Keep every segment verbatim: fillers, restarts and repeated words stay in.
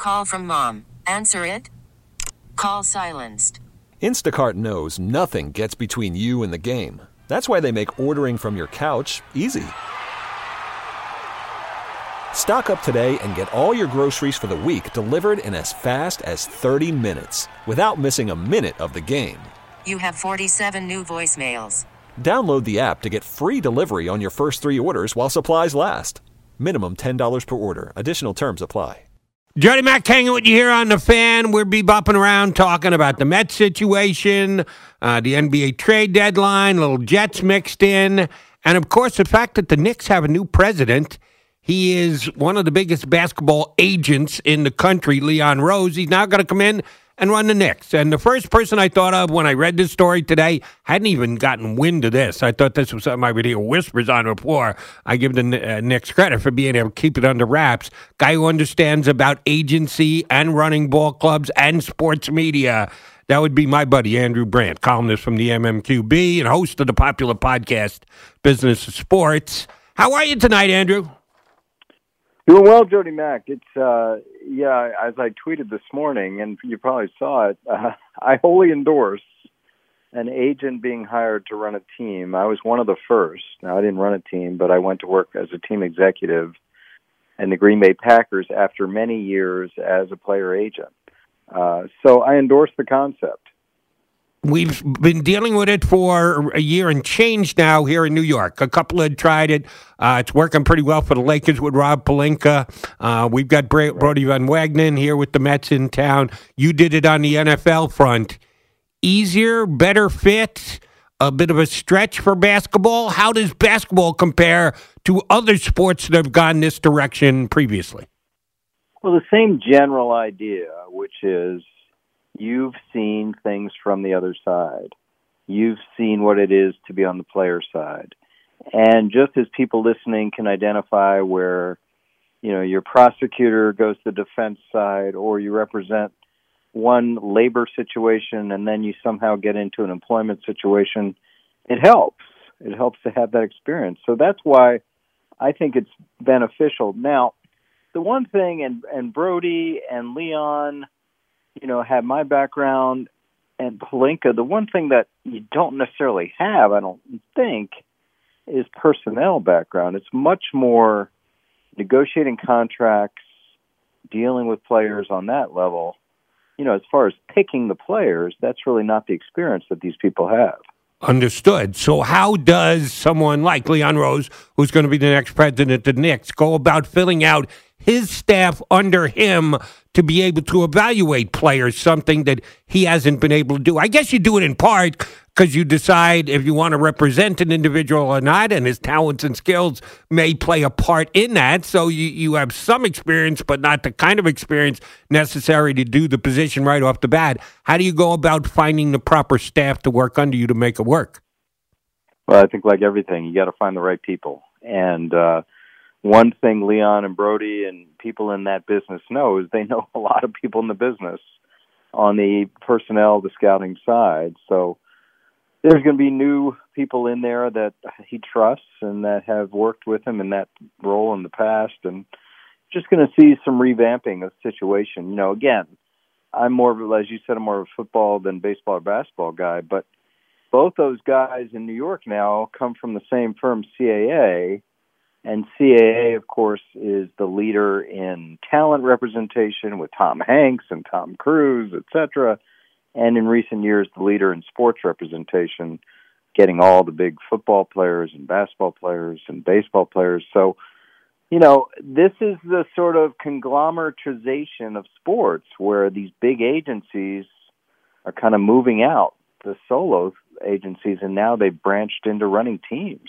Call from mom. Answer it. Call silenced. Instacart knows nothing gets between you and the game. That's why they make ordering from your couch easy. Stock up today and get all your groceries for the week delivered in as fast as thirty minutes without missing a minute of the game. You have forty-seven new voicemails. Download the app to get free delivery on your first three orders while supplies last. Minimum ten dollars per order. Additional terms apply. Jody Mack hanging with you here on The Fan. We'll be bopping around talking about the Mets situation, uh, the N B A trade deadline, little Jets mixed in, and, of course, the fact that the Knicks have a new president. He is one of the biggest basketball agents in the country, Leon Rose. He's now going to come in and run the Knicks. And the first person I thought of when I read this story today, hadn't even gotten wind of this. I thought this was something I would hear whispers on before. I give the uh, Knicks credit for being able to keep it under wraps. Guy who understands about agency and running ball clubs and sports media. That would be my buddy, Andrew Brandt, columnist from the M M Q B and host of the popular podcast, Business of Sports. How are you tonight, Andrew? Doing well, Jody Mack. It's, uh, yeah, as I tweeted this morning, and you probably saw it, uh, I wholly endorse an agent being hired to run a team. I was one of the first. Now, I didn't run a team, but I went to work as a team executive in the Green Bay Packers after many years as a player agent. Uh, so I endorse the concept. We've been dealing with it for a year and change now here in New York. A couple had tried it. Uh, it's working pretty well for the Lakers with Rob Pelinka. Uh, we've got Bra- Brody Van Wagenen here with the Mets in town. You did it on the N F L front. Easier, better fit, a bit of a stretch for basketball. How does basketball compare to other sports that have gone this direction previously? Well, the same general idea, which is you've seen things from the other side. You've seen what it is to be on the player side. And just as people listening can identify where, you know, your prosecutor goes to the defense side or you represent one labor situation and then you somehow get into an employment situation, it helps. It helps to have that experience. So that's why I think it's beneficial. Now, the one thing, and, and Brody and Leon, you know, have my background, and Pelinka, the one thing that you don't necessarily have, I don't think, is personnel background. It's much more negotiating contracts, dealing with players on that level. You know, as far as picking the players, that's really not the experience that these people have. Understood. So how does someone like Leon Rose, who's going to be the next president of the Knicks, go about filling out his staff under him to be able to evaluate players, something that he hasn't been able to do? I guess you do it in part because you decide if you want to represent an individual or not, and his talents and skills may play a part in that. So you, you have some experience, but not the kind of experience necessary to do the position right off the bat. How do you go about finding the proper staff to work under you to make it work? Well, I think like everything, you got to find the right people. And uh, one thing Leon and Brody and people in that business know is they know a lot of people in the business on the personnel, the scouting side. So there's going to be new people in there that he trusts and that have worked with him in that role in the past, and just going to see some revamping of the situation. You know, again, I'm more of, as you said, I'm more of a football than baseball or basketball guy, but both those guys in New York now come from the same firm, C A A, and C A A, of course, is the leader in talent representation with Tom Hanks and Tom Cruise, et cetera, and in recent years, the leader in sports representation, getting all the big football players and basketball players and baseball players. So, you know, this is the sort of conglomeratization of sports where these big agencies are kind of moving out, the solo agencies, and now they've branched into running teams.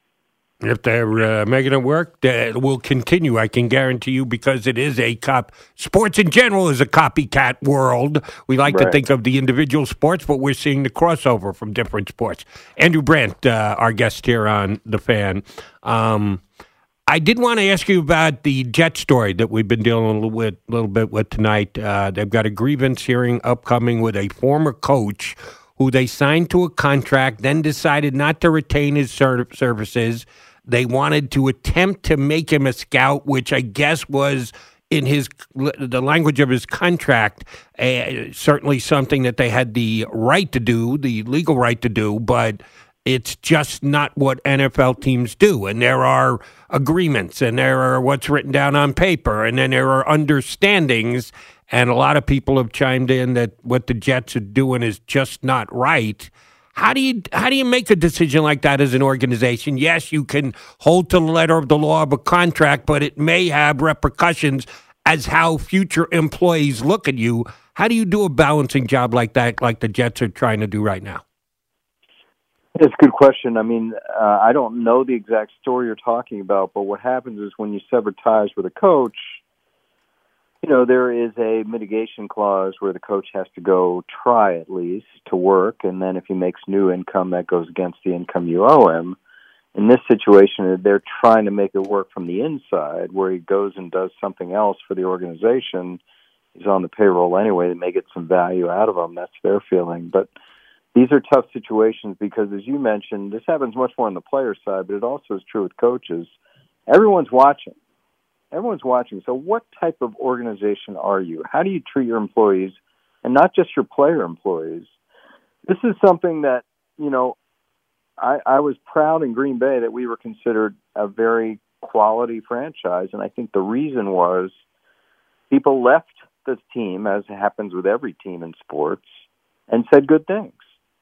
If they're uh, making it work, that will continue, I can guarantee you, because it is a cop. Sports in general is a copycat world. We like Right. to think of the individual sports, but we're seeing the crossover from different sports. Andrew Brandt, uh, our guest here on The Fan. Um, I did want to ask you about the Jet story that we've been dealing a little, with, a little bit with tonight. Uh, they've got a grievance hearing upcoming with a former coach who they signed to a contract, then decided not to retain his ser- services. They wanted to attempt to make him a scout, which I guess was in his the language of his contract, uh, certainly something that they had the right to do, the legal right to do, but it's just not what N F L teams do. And there are agreements, and there are what's written down on paper, and then there are understandings. And a lot of people have chimed in that what the Jets are doing is just not right. How do you how do you make a decision like that as an organization? Yes, you can hold to the letter of the law of a contract, but it may have repercussions as how future employees look at you. How do you do a balancing job like that, like the Jets are trying to do right now? It's a good question. I mean, uh, I don't know the exact story you're talking about, but what happens is when you sever ties with a coach, you know, there is a mitigation clause where the coach has to go try at least to work, and then if he makes new income, that goes against the income you owe him. In this situation, they're trying to make it work from the inside, where he goes and does something else for the organization. He's on the payroll anyway. They may get some value out of him. That's their feeling. But these are tough situations because, as you mentioned, this happens much more on the player side, but it also is true with coaches. Everyone's watching. Everyone's watching. So what type of organization are you? How do you treat your employees, and not just your player employees? This is something that, you know, I, I was proud in Green Bay that we were considered a very quality franchise, and I think the reason was people left this team, as happens with every team in sports, and said good things.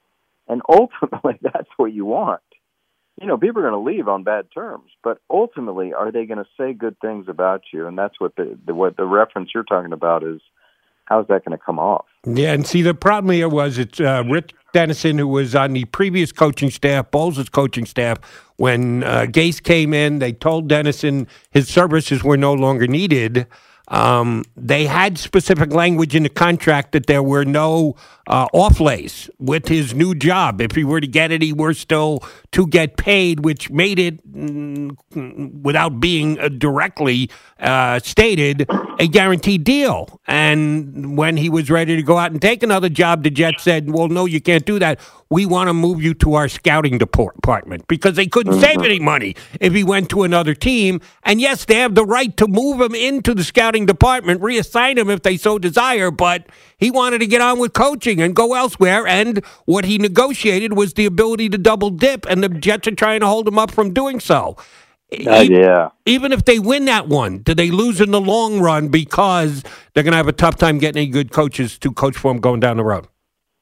And ultimately, that's what you want. You know, people are going to leave on bad terms, but ultimately, are they going to say good things about you? And that's what the, the what the reference you're talking about is. How's that going to come off? Yeah, and see, the problem here was it's uh, Rick Dennison, who was on the previous coaching staff, Bowles' coaching staff. When uh, Gase came in, they told Dennison his services were no longer needed. Um, they had specific language in the contract that there were no uh, off-lays with his new job. If he were to get it, he were still to get paid, which made it, mm, without being uh, directly uh, stated, a guaranteed deal. And when he was ready to go out and take another job, the Jets said, well, no, you can't do that. We want to move you to our scouting department, because they couldn't mm-hmm. save any money if he went to another team. And yes, they have the right to move him into the scouting department, reassign him if they so desire, but he wanted to get on with coaching and go elsewhere, and what he negotiated was the ability to double dip, and the Jets are trying to hold him up from doing so. Uh, even, yeah. even if they win that one, do they lose in the long run because they're going to have a tough time getting any good coaches to coach for them going down the road?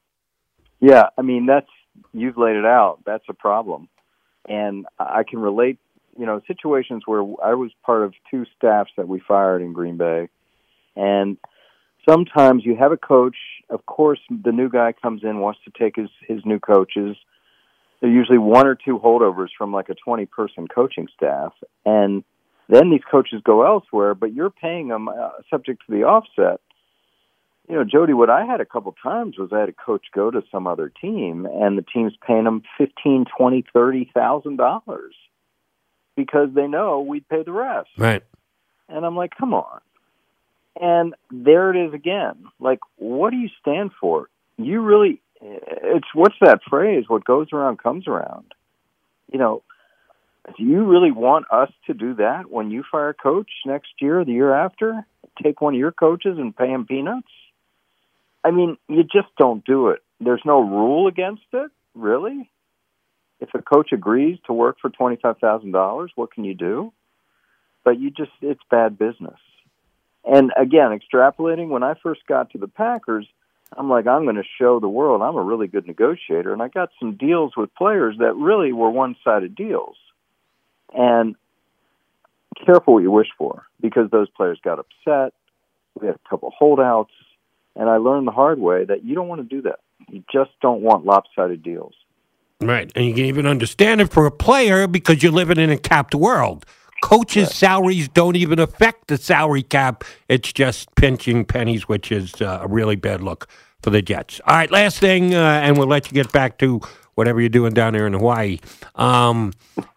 Yeah, I mean, that's you've laid it out. That's a problem. And I can relate, you know, situations where I was part of two staffs that we fired in Green Bay. And sometimes you have a coach, of course, the new guy comes in, wants to take his, his new coaches. There are usually one or two holdovers from like a twenty-person coaching staff. And then these coaches go elsewhere, but you're paying them uh, subject to the offset. You know, Jody, what I had a couple times was I had a coach go to some other team, and the team's paying them fifteen, twenty, thirty thousand dollars because they know we'd pay the rest. Right. And I'm like, come on. And there it is again. Like, what do you stand for? You really, it's what's that phrase? What goes around comes around. You know, do you really want us to do that when you fire a coach next year, or the year after? Take one of your coaches and pay him peanuts? I mean, you just don't do it. There's no rule against it, really. If a coach agrees to work for twenty-five thousand dollars, what can you do? But you just, it's bad business. And again, extrapolating, when I first got to the Packers, I'm like, I'm going to show the world I'm a really good negotiator. And I got some deals with players that really were one-sided deals. And careful what you wish for, because those players got upset. We had a couple holdouts. And I learned the hard way that you don't want to do that. You just don't want lopsided deals. Right. And you can even understand it for a player because you're living in a capped world. Coaches' right. salaries don't even affect the salary cap. It's just pinching pennies, which is uh, a really bad look for the Jets. All right, last thing, uh, and we'll let you get back to whatever you're doing down there in Hawaii. Um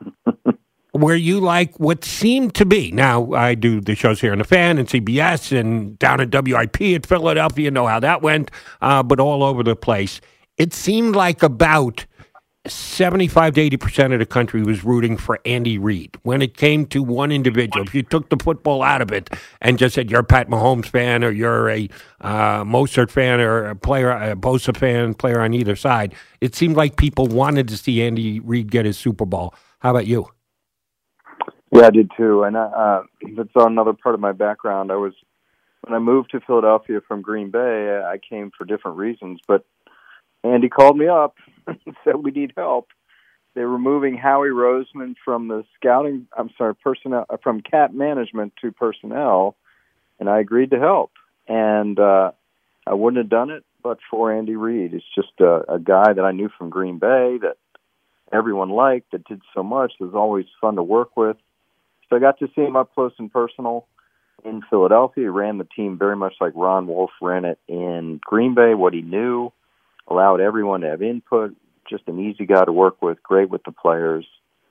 where you like what seemed to be, now I do the shows here on The Fan and C B S and down at W I P at Philadelphia, know how that went, uh, but all over the place. It seemed like about seventy-five to eighty percent of the country was rooting for Andy Reid. When it came to one individual, if you took the football out of it and just said you're a Pat Mahomes fan or you're a uh, Mostert fan or a player, a Bosa fan, player on either side, it seemed like people wanted to see Andy Reid get his Super Bowl. How about you? Yeah, I did too. And uh, that's another part of my background. I was when I moved to Philadelphia from Green Bay, I came for different reasons, but Andy called me up and said we need help. They were moving Howie Roseman from the scouting, I'm sorry, personnel, from cap management to personnel, and I agreed to help. And uh, I wouldn't have done it but for Andy Reid. It's just a, a guy that I knew from Green Bay that everyone liked, that did so much, that was always fun to work with. So I got to see him up close and personal in Philadelphia. He ran the team very much like Ron Wolf ran it in Green Bay, what he knew, allowed everyone to have input, just an easy guy to work with, great with the players.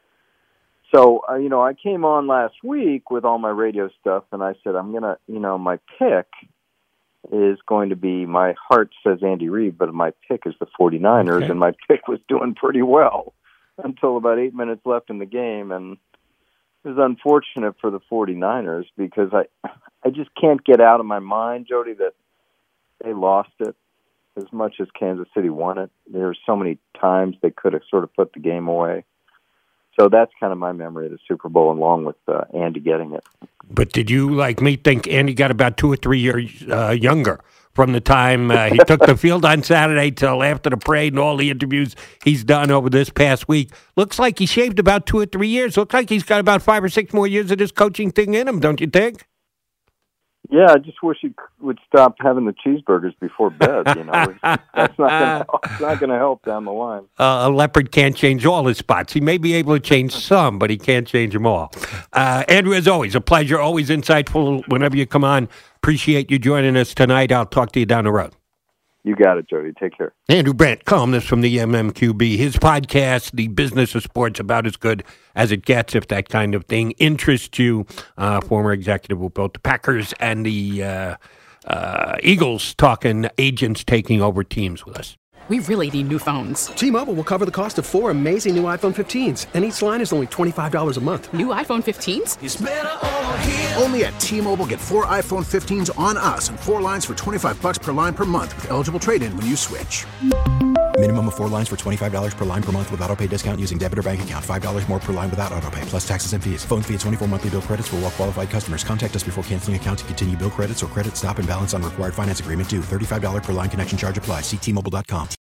So, uh, you know, I came on last week with all my radio stuff, and I said, I'm going to, you know, my pick is going to be, my heart says Andy Reid, but my pick is the 49ers, okay. And my pick was doing pretty well until about eight minutes left in the game, and it was unfortunate for the 49ers because I I just can't get out of my mind, Jody, that they lost it as much as Kansas City won it. There's so many times they could have sort of put the game away. So that's kind of my memory of the Super Bowl, along with uh, Andy getting it. But did you, like me, think Andy got about two or three years uh, younger from the time uh, he took the field on Saturday till after the parade and all the interviews he's done over this past week? Looks like he shaved about two or three years. Looks like he's got about five or six more years of this coaching thing in him, don't you think? Yeah, I just wish he would stop having the cheeseburgers before bed. You know, that's not going to help down the line. Uh, a leopard can't change all his spots. He may be able to change some, but he can't change them all. Uh, Andrew, as always, a pleasure. Always insightful whenever you come on. Appreciate you joining us tonight. I'll talk to you down the road. You got it, Jody. Take care. Andrew Brandt, columnist from the M M Q B. His podcast, The Business of Sports, about as good as it gets if that kind of thing interests you. Uh, former executive who built the Packers and the uh, uh, Eagles, talking agents taking over teams with us. We really need new phones. T-Mobile will cover the cost of four amazing new iPhone fifteens, and each line is only twenty-five dollars a month. New iPhone fifteens? It's better over here. Only at T-Mobile, get four iPhone fifteens on us and four lines for twenty-five bucks per line per month with eligible trade-in when you switch. Minimum of four lines for twenty-five dollars per line per month with autopay discount using debit or bank account. five dollars more per line without autopay, plus taxes and fees. Phone fee at twenty-four monthly bill credits for well-qualified customers. Contact us before canceling account to continue bill credits or credit stop and balance on required finance agreement due. thirty-five dollars per line connection charge applies. See T Mobile dot com.